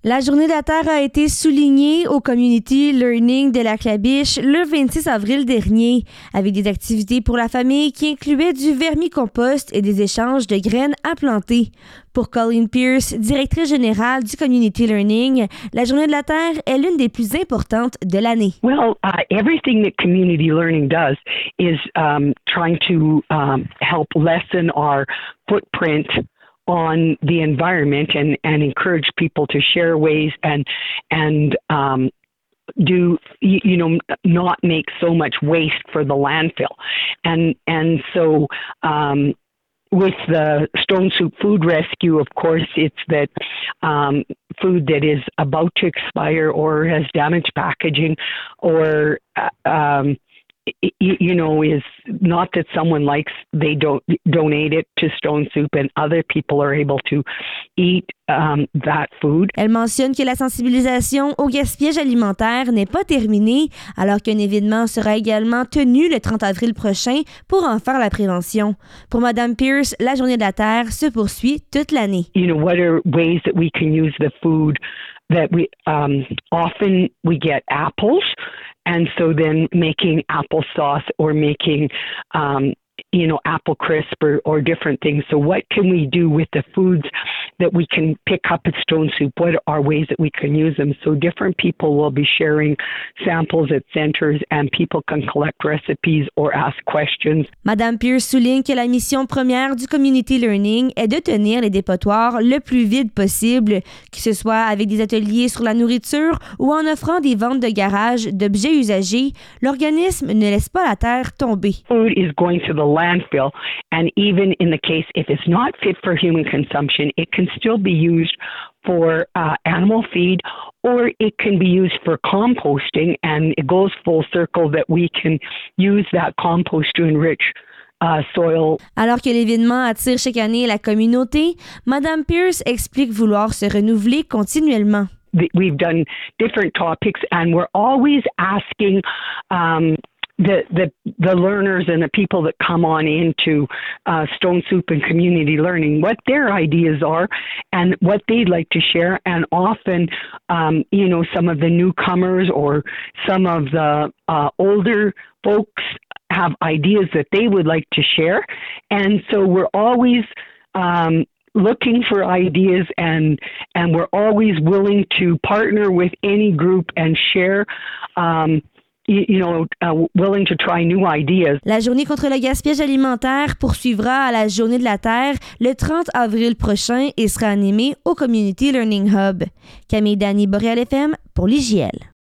La Journée de la Terre a été soulignée au Community Learning de Lac-La-Biche le 26 avril dernier, avec des activités pour la famille qui incluaient du vermicompost et des échanges de graines à planter. Pour Colleen Pierce, directrice générale du Community Learning, la Journée de la Terre est l'une des plus importantes de l'année. Well, everything that community learning does is trying to help lessen our footprint on the environment and encourage people to share ways and do not make so much waste for the landfill and so with the Stone Soup Food Rescue, of course, it's that food that is about to expire or has damaged packaging or is not that someone likes, they don't donate it to Stone Soup and other people are able to eat that food. Elle mentionne que la sensibilisation au gaspillage alimentaire n'est pas terminée, alors qu'un événement sera également tenu le 30 avril prochain pour en faire la prévention. Pour Mme Pierce, la Journée de la Terre se poursuit toute l'année. What are ways that we can use the food that we often we get apples, and so then making applesauce or making apple crisp or different things. So what can we do with the foods that we can pick up at Stone Soup? What are ways that we can use them? So different people will be sharing samples at centers and people can collect recipes or ask questions. Mme Pierce souligne que la mission première du Community Learning est de tenir les dépotoirs le plus vides possible, que ce soit avec des ateliers sur la nourriture ou en offrant des ventes de garage d'objets usagés. L'organisme ne laisse pas la terre tomber. Food is going to the landfill, and even in the case if it's not fit for human consumption, it can still be used for animal feed, or it can be used for composting, and it goes full circle that we can use that compost to enrich soil. Alors que l'événement attire chaque année la communauté, Mme Pierce explique vouloir se renouveler continuellement. We've done different topics, and we're always asking the learners and the people that come on into Stone Soup and Community Learning what their ideas are and what they'd like to share. And often, some of the newcomers or some of the older folks have ideas that they would like to share. And so we're always looking for ideas and we're always willing to partner with any group and share willing to try new ideas. La Journée contre le gaspillage alimentaire poursuivra à la Journée de la Terre le 30 avril prochain et sera animée au Community Learning Hub. Camille Dany, Boréal FM, pour l'IJL.